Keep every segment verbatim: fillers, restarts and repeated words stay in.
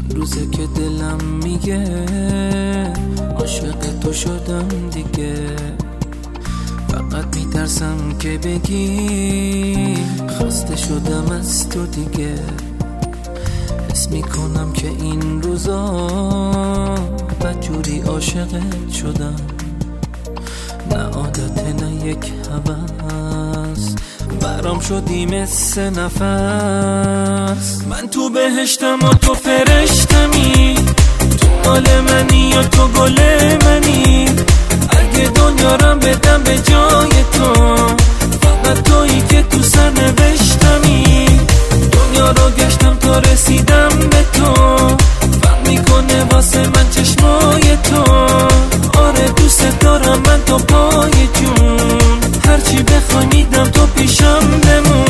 چند روزه که دلم میگه عاشق تو شدم دیگه. فقط میترسم که بگی خسته شدم از تو دیگه. حس میکنم که این روزا بدجوری عاشقت شدم. نه عادت نه یک هوس، برام شدی مثل نفس. من تو بهشتم و تو فرشتمی، تو مال منی یا تو گل منی. اگه دنیا رم بدم به جای تو، فقط تویی که تو سر نوشتمی. دنیا رو گشتم تا رسیدم به تو، فهم میکنه واسه من چشمای تو. آره دوست دارم من تو پای جون، هرچی بخوای میدم تو پیشم بمون.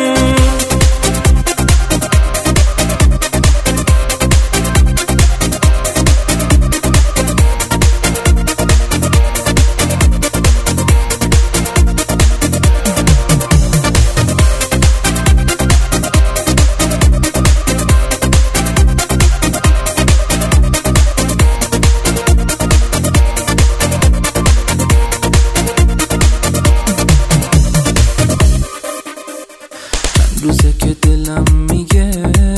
روزه که دلم میگه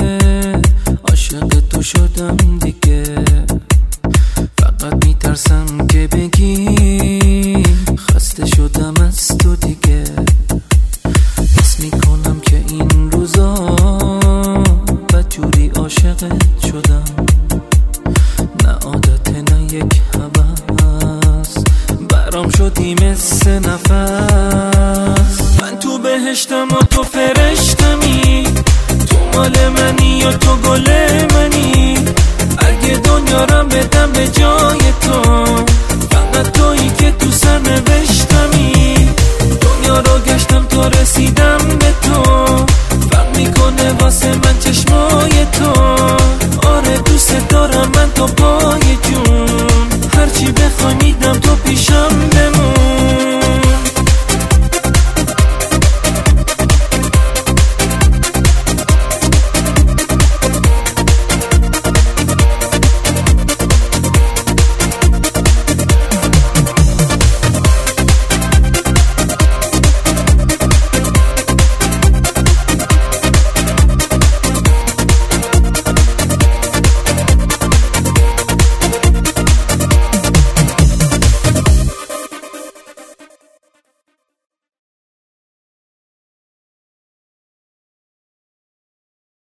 عاشق تو شدم دیگه. فقط میترسم که بگی خسته شدم از تو دیگه. حس میکنم که این روزا بدجوری عاشقت شدم. نه عادت نه یک هوس، برام شدی مثل نفس. من تو بهشتم و تو فرشتمی، تو مال منی یا تو گل منی. اگه دنیا رم بدم به جای تو، فقط تویی که تو سر نوشتمی. دنیا رو گشتم تا رسیدم به تو، فرق میکنه واسه من چشمای تو. آره دوست دارم من تو پای جون، هرچی بخوای میدم تو پیشم.